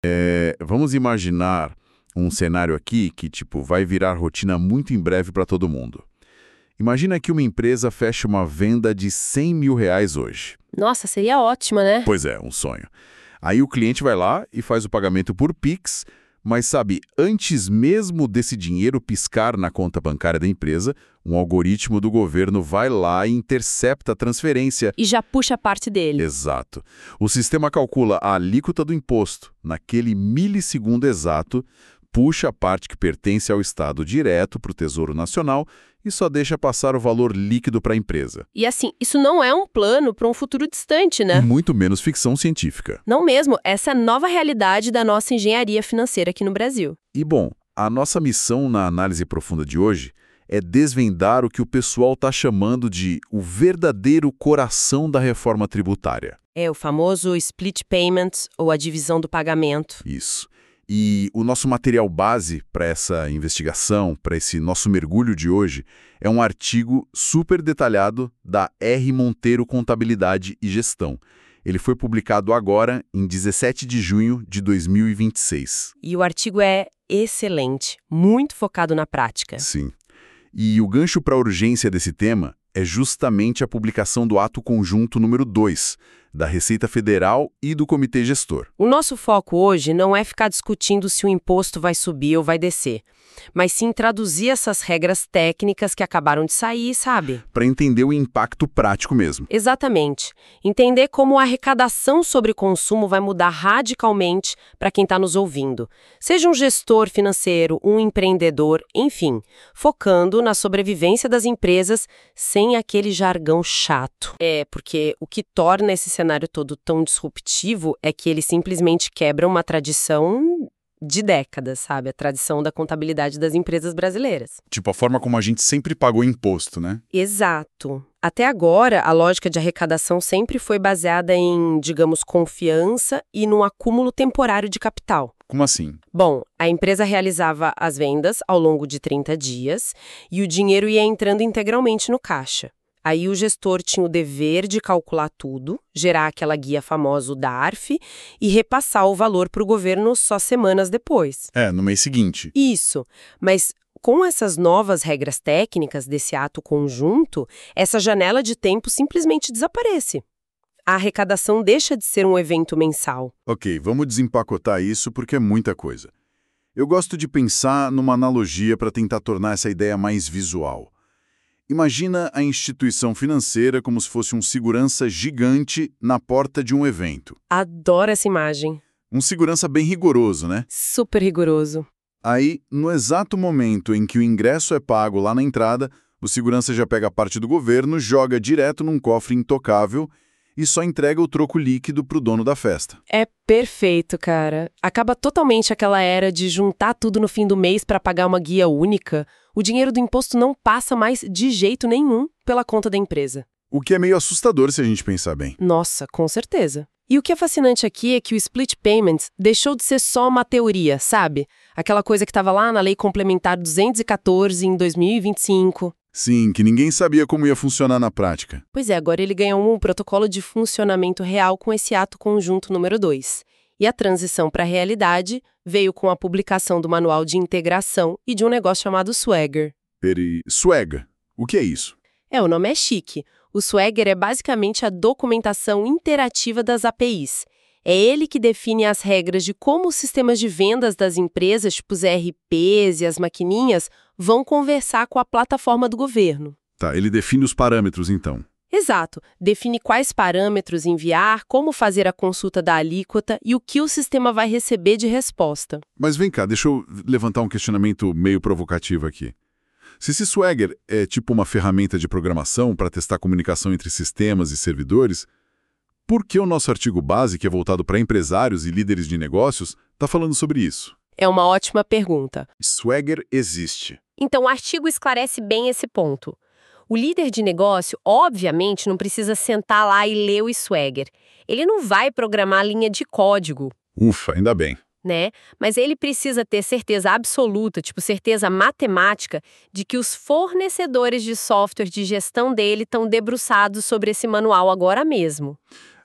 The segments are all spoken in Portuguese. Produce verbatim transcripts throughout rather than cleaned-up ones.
É, vamos imaginar um cenário aqui que, tipo, vai virar rotina muito em breve para todo mundo. Imagina que uma empresa fecha uma venda de cem mil reais hoje. Nossa, seria ótima, né? Pois é, um sonho. Aí o cliente vai lá e faz o pagamento por Pix, mas sabe, antes mesmo desse dinheiro piscar na conta bancária da empresa, um algoritmo do governo vai lá e intercepta a transferência. E já puxa a parte dele. Exato. O sistema calcula a alíquota do imposto naquele milissegundo exato, puxa a parte que pertence ao Estado direto para o Tesouro Nacional e só deixa passar o valor líquido para a empresa. E assim, isso não é um plano para um futuro distante, né? Muito menos ficção científica. Não mesmo, essa é a nova realidade da nossa engenharia financeira aqui no Brasil. E bom, a nossa missão na análise profunda de hoje é desvendar o que o pessoal está chamando de o verdadeiro coração da reforma tributária. É o famoso split payment, ou a divisão do pagamento. Isso. E o nosso material base para essa investigação, para esse nosso mergulho de hoje, é um artigo super detalhado da R. Monteiro Contabilidade e Gestão. Ele foi publicado agora, em dezessete de junho de dois mil e vinte e seis. E o artigo é excelente, muito focado na prática. Sim. E o gancho para a urgência desse tema é justamente a publicação do ato conjunto número dois, da Receita Federal e do Comitê Gestor. O nosso foco hoje não é ficar discutindo se o imposto vai subir ou vai descer, mas sim traduzir essas regras técnicas que acabaram de sair, sabe? Para entender o impacto prático mesmo. Exatamente. Entender como a arrecadação sobre consumo vai mudar radicalmente para quem está nos ouvindo. Seja um gestor financeiro, um empreendedor, enfim, focando na sobrevivência das empresas sem aquele jargão chato. É, porque o que torna esse cenário todo tão disruptivo é que ele simplesmente quebra uma tradição de décadas, sabe? A tradição da contabilidade das empresas brasileiras. Tipo, a forma como a gente sempre pagou imposto, né? Exato. Até agora, a lógica de arrecadação sempre foi baseada em, digamos, confiança e num acúmulo temporário de capital. Como assim? Bom, a empresa realizava as vendas ao longo de trinta dias e o dinheiro ia entrando integralmente no caixa. Aí o gestor tinha o dever de calcular tudo, gerar aquela guia famosa, o D A R F, e repassar o valor para o governo só semanas depois. É, no mês seguinte. Isso, mas com essas novas regras técnicas desse ato conjunto, essa janela de tempo simplesmente desaparece. A arrecadação deixa de ser um evento mensal. Ok, vamos desempacotar isso porque é muita coisa. Eu gosto de pensar numa analogia para tentar tornar essa ideia mais visual. Imagina a instituição financeira como se fosse um segurança gigante na porta de um evento. Adoro essa imagem. Um segurança bem rigoroso, né? Super rigoroso. Aí, no exato momento em que o ingresso é pago lá na entrada, o segurança já pega a parte do governo, joga direto num cofre intocável e só entrega o troco líquido pro dono da festa. É perfeito, cara. Acaba totalmente aquela era de juntar tudo no fim do mês para pagar uma guia única. O dinheiro do imposto não passa mais de jeito nenhum pela conta da empresa. O que é meio assustador se a gente pensar bem. Nossa, com certeza. E o que é fascinante aqui é que o split payments deixou de ser só uma teoria, sabe? Aquela coisa que estava lá na Lei Complementar duzentos e quatorze em dois mil e vinte e cinco. Sim, que ninguém sabia como ia funcionar na prática. Pois é, agora ele ganhou um protocolo de funcionamento real com esse ato conjunto número dois. E a transição para a realidade veio com a publicação do Manual de Integração e de um negócio chamado Swagger. Peri... Swagger. O que é isso? É, o nome é chique. O Swagger é basicamente a documentação interativa das A P Is. É ele que define as regras de como os sistemas de vendas das empresas, tipo os E R Ps e as maquininhas, vão conversar com a plataforma do governo. Tá, ele define os parâmetros, então. Exato. Define quais parâmetros enviar, como fazer a consulta da alíquota e o que o sistema vai receber de resposta. Mas vem cá, deixa eu levantar um questionamento meio provocativo aqui. Se esse Swagger é tipo uma ferramenta de programação para testar a comunicação entre sistemas e servidores, por que o nosso artigo base, que é voltado para empresários e líderes de negócios, está falando sobre isso? É uma ótima pergunta. Swagger existe. Então, o artigo esclarece bem esse ponto. O líder de negócio, obviamente, não precisa sentar lá e ler o Swagger. Ele não vai programar a linha de código. Ufa, ainda bem. Né? Mas ele precisa ter certeza absoluta, tipo certeza matemática, de que os fornecedores de software de gestão dele estão debruçados sobre esse manual agora mesmo.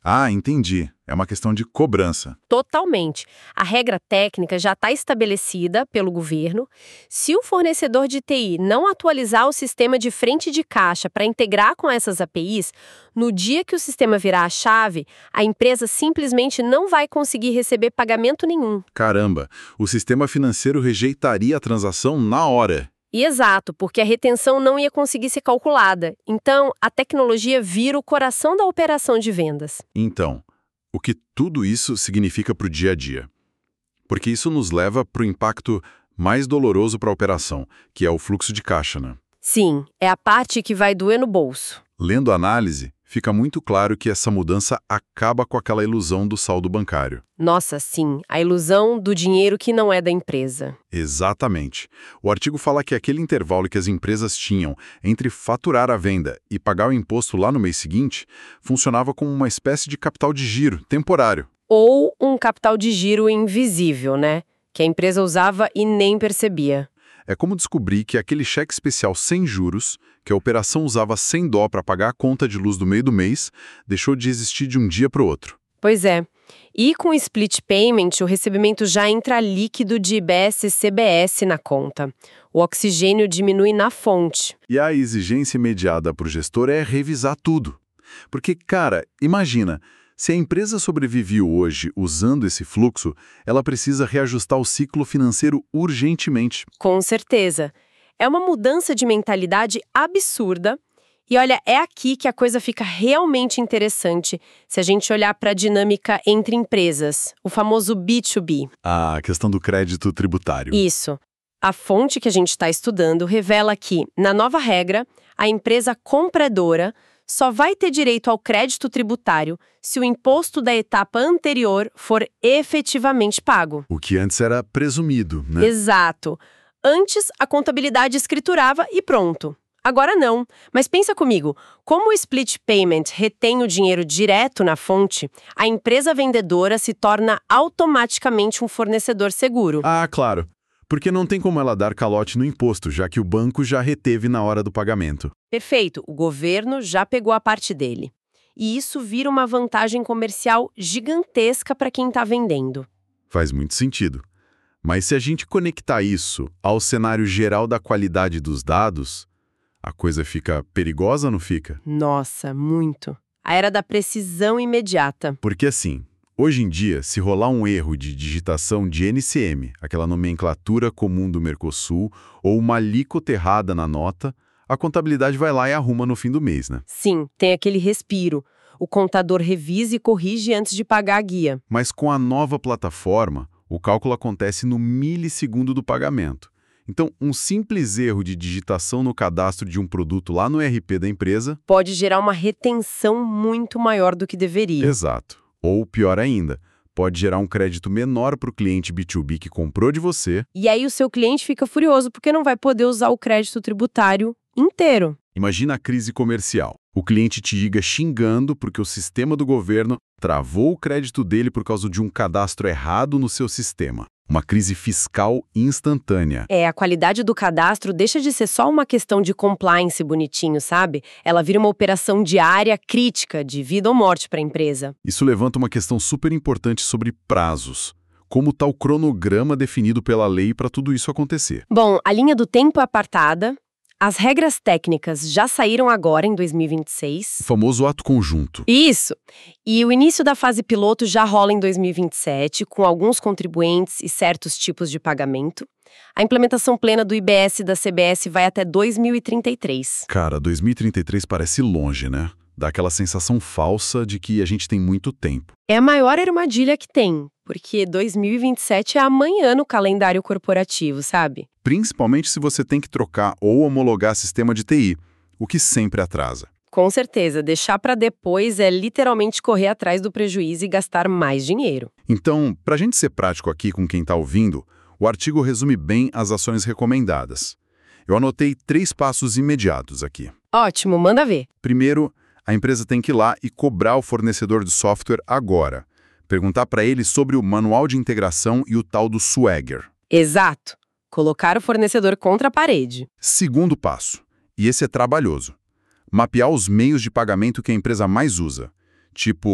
Ah, entendi. É uma questão de cobrança. Totalmente. A regra técnica já está estabelecida pelo governo. Se o fornecedor de T I não atualizar o sistema de frente de caixa para integrar com essas A P Is, no dia que o sistema virar a chave, a empresa simplesmente não vai conseguir receber pagamento nenhum. Caramba, o sistema financeiro rejeitaria a transação na hora. E exato, porque a retenção não ia conseguir ser calculada. Então, a tecnologia vira o coração da operação de vendas. Então, o que tudo isso significa para o dia a dia? Porque isso nos leva para o impacto mais doloroso para a operação, que é o fluxo de caixa, né? Sim, é a parte que vai doer no bolso. Lendo a análise, fica muito claro que essa mudança acaba com aquela ilusão do saldo bancário. Nossa, sim, a ilusão do dinheiro que não é da empresa. Exatamente. O artigo fala que aquele intervalo que as empresas tinham entre faturar a venda e pagar o imposto lá no mês seguinte funcionava como uma espécie de capital de giro temporário. Ou um capital de giro invisível, né? Que a empresa usava e nem percebia. É como descobrir que aquele cheque especial sem juros, que a operação usava sem dó para pagar a conta de luz do meio do mês, deixou de existir de um dia para o outro. Pois é. E com o split payment, o recebimento já entra líquido de I B S e C B S na conta. O oxigênio diminui na fonte. E a exigência imediata para o gestor é revisar tudo. Porque, cara, imagina, se a empresa sobrevive hoje usando esse fluxo, ela precisa reajustar o ciclo financeiro urgentemente. Com certeza. É uma mudança de mentalidade absurda. E olha, é aqui que a coisa fica realmente interessante se a gente olhar para a dinâmica entre empresas, o famoso B dois B. A questão do crédito tributário. Isso. A fonte que a gente está estudando revela que, na nova regra, a empresa compradora só vai ter direito ao crédito tributário se o imposto da etapa anterior for efetivamente pago. O que antes era presumido, né? Exato. Antes, a contabilidade escriturava e pronto. Agora não. Mas pensa comigo, como o split payment retém o dinheiro direto na fonte, a empresa vendedora se torna automaticamente um fornecedor seguro. Ah, claro. Porque não tem como ela dar calote no imposto, já que o banco já reteve na hora do pagamento. Perfeito, o governo já pegou a parte dele. E isso vira uma vantagem comercial gigantesca para quem está vendendo. Faz muito sentido. Mas se a gente conectar isso ao cenário geral da qualidade dos dados, a coisa fica perigosa, não fica? Nossa, muito. A era da precisão imediata. Porque assim, hoje em dia, se rolar um erro de digitação de N C M, aquela nomenclatura comum do Mercosul, ou uma alíquota errada na nota, a contabilidade vai lá e arruma no fim do mês, né? Sim, tem aquele respiro. O contador revisa e corrige antes de pagar a guia. Mas com a nova plataforma, o cálculo acontece no milissegundo do pagamento. Então, um simples erro de digitação no cadastro de um produto lá no R P da empresa pode gerar uma retenção muito maior do que deveria. Exato. Ou, pior ainda, pode gerar um crédito menor para o cliente B dois B que comprou de você. E aí o seu cliente fica furioso porque não vai poder usar o crédito tributário inteiro. Imagina a crise comercial. O cliente te liga xingando porque o sistema do governo travou o crédito dele por causa de um cadastro errado no seu sistema. Uma crise fiscal instantânea. É, a qualidade do cadastro deixa de ser só uma questão de compliance bonitinho, sabe? Ela vira uma operação diária crítica, de vida ou morte para a empresa. Isso levanta uma questão super importante sobre prazos. Como está o cronograma definido pela lei para tudo isso acontecer? Bom, a linha do tempo é apartada. As regras técnicas já saíram agora, em dois mil e vinte e seis. O famoso ato conjunto. Isso! E o início da fase piloto já rola em dois mil e vinte e sete, com alguns contribuintes e certos tipos de pagamento. A implementação plena do I B S e da C B S vai até dois mil e trinta e três. Cara, dois mil e trinta e três parece longe, né? Dá aquela sensação falsa de que a gente tem muito tempo. É a maior armadilha que tem, porque dois mil e vinte e sete é amanhã no calendário corporativo, sabe? Principalmente se você tem que trocar ou homologar sistema de T I, o que sempre atrasa. Com certeza, deixar para depois é literalmente correr atrás do prejuízo e gastar mais dinheiro. Então, para a gente ser prático aqui com quem está ouvindo, o artigo resume bem as ações recomendadas. Eu anotei três passos imediatos aqui. Ótimo, manda ver. Primeiro, a empresa tem que ir lá e cobrar o fornecedor de software agora. Perguntar para ele sobre o manual de integração e o tal do Swagger. Exato. Colocar o fornecedor contra a parede. Segundo passo, e esse é trabalhoso, mapear os meios de pagamento que a empresa mais usa, tipo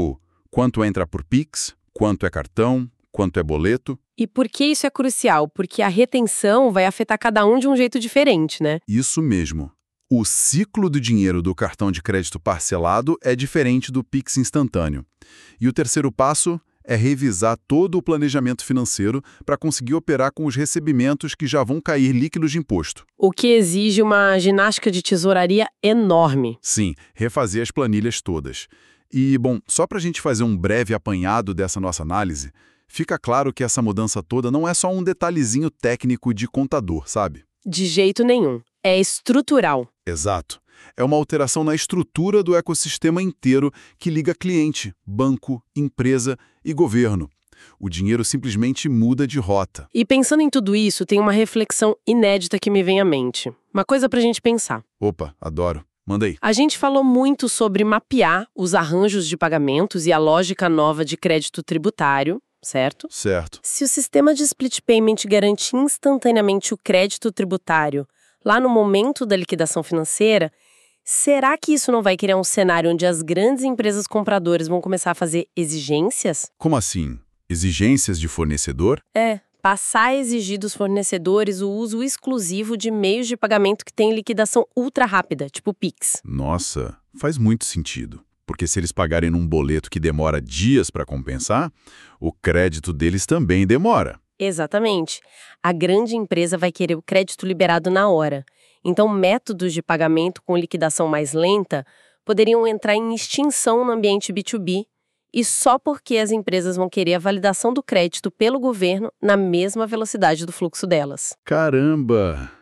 Quanto entra por Pix, quanto é cartão, quanto é boleto. E por que isso é crucial? Porque a retenção vai afetar cada um de um jeito diferente, né? Isso mesmo. O ciclo do dinheiro do cartão de crédito parcelado é diferente do Pix instantâneo. E o terceiro passo é revisar todo o planejamento financeiro para conseguir operar com os recebimentos que já vão cair líquidos de imposto. O que exige uma ginástica de tesouraria enorme. Sim, refazer as planilhas todas. E, bom, só para a gente fazer um breve apanhado dessa nossa análise, fica claro que essa mudança toda não é só um detalhezinho técnico de contador, sabe? De jeito nenhum. É estrutural. Exato. É uma alteração na estrutura do ecossistema inteiro que liga cliente, banco, empresa e governo. O dinheiro simplesmente muda de rota. E pensando em tudo isso, tem uma reflexão inédita que me vem à mente. Uma coisa pra gente pensar. Opa, adoro. Manda aí. A gente falou muito sobre mapear os arranjos de pagamentos e a lógica nova de crédito tributário, certo? Certo. Se o sistema de split payment garante instantaneamente o crédito tributário lá no momento da liquidação financeira, será que isso não vai criar um cenário onde as grandes empresas compradoras vão começar a fazer exigências? Como assim? Exigências de fornecedor? É, passar a exigir dos fornecedores o uso exclusivo de meios de pagamento que têm liquidação ultra rápida, tipo Pix. Nossa, faz muito sentido. Porque se eles pagarem num boleto que demora dias para compensar, o crédito deles também demora. Exatamente. A grande empresa vai querer o crédito liberado na hora. Então, métodos de pagamento com liquidação mais lenta poderiam entrar em extinção no ambiente B dois B, e só porque as empresas vão querer a validação do crédito pelo governo na mesma velocidade do fluxo delas. Caramba!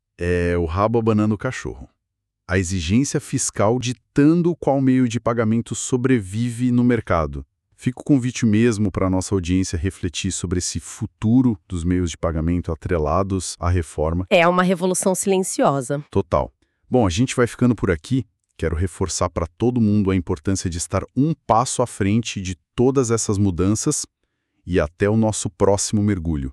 É o rabo abanando o cachorro. A exigência fiscal ditando qual meio de pagamento sobrevive no mercado. Fica o convite mesmo para a nossa audiência refletir sobre esse futuro dos meios de pagamento atrelados à reforma. É uma revolução silenciosa. Total. Bom, a gente vai ficando por aqui. Quero reforçar para todo mundo a importância de estar um passo à frente de todas essas mudanças e até o nosso próximo mergulho.